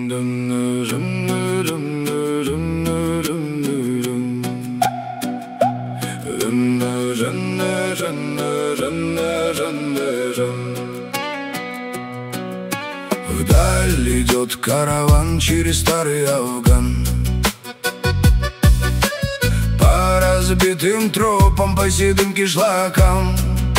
Вдаль идет караван через старый Афган, по разбитым тропам, по седым кишлакам.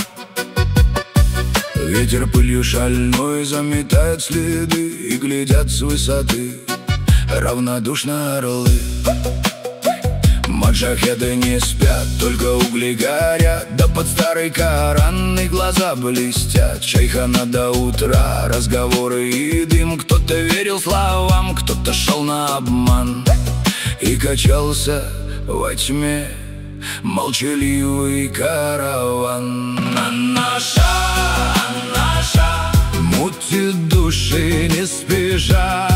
Ветер пылью шальной заметает следы, и глядят с высоты равнодушно орлы. Маджахеды не спят, только угли горят, да под старый Коран и глаза блестят. Чайхана до утра, разговоры и дым. Кто-то верил словам, кто-то шел на обман и качался во тьме молчаливый караван. Наша мутит души не спеша.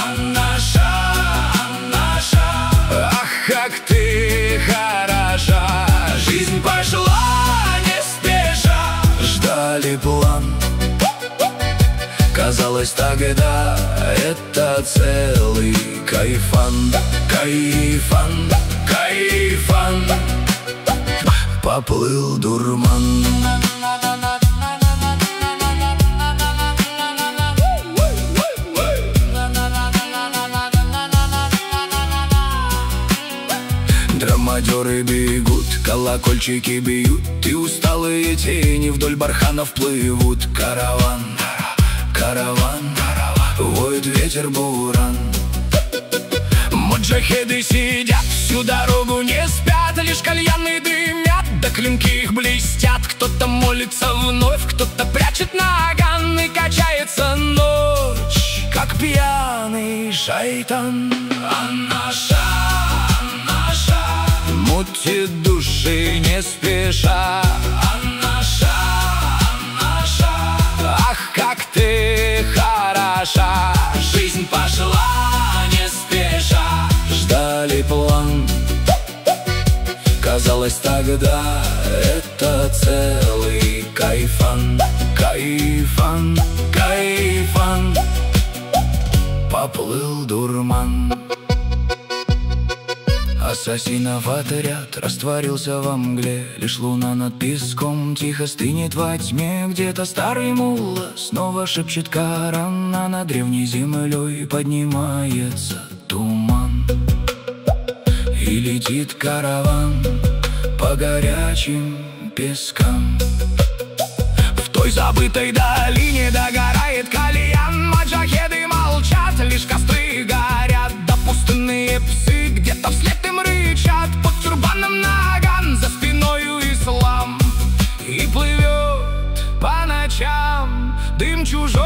Ах, как ты хороша. Жизнь пошла не спеша. Ждали план, казалось тогда это целый кайфан. Кайфан, кайфан. Поплыл дурман. Драмадеры бегут, колокольчики бьют, и усталые тени вдоль барханов плывут. Караван, караван, воет ветер буран. Маджахеды сидят, всю дорогу не спят, лишь кальяны дымят, да клинки их блестят. Кто-то молится вновь, кто-то прячет наган, и качается ночь, как пьяный шайтан. Мутит души не спеша. Ах, как ты хороша. Жизнь пошла не спеша. Ждали план, казалось тогда это целый кайфан. Кайфан, кайфан. Поплыл дурман. Ассасинов отряд растворился во мгле. Лишь луна над песком тихо стынет во тьме. Где-то старый мулла снова шепчет Коран, а над древней землей поднимается туман. И летит караван по горячим пескам. В той забытой долине догорает кальян. Маджахеды молчат, лишь костры горят, да пустынные псы где-то вслед им рычат. Под тюрбаном наган, за спиною ислам, и плывет по ночам дым чужой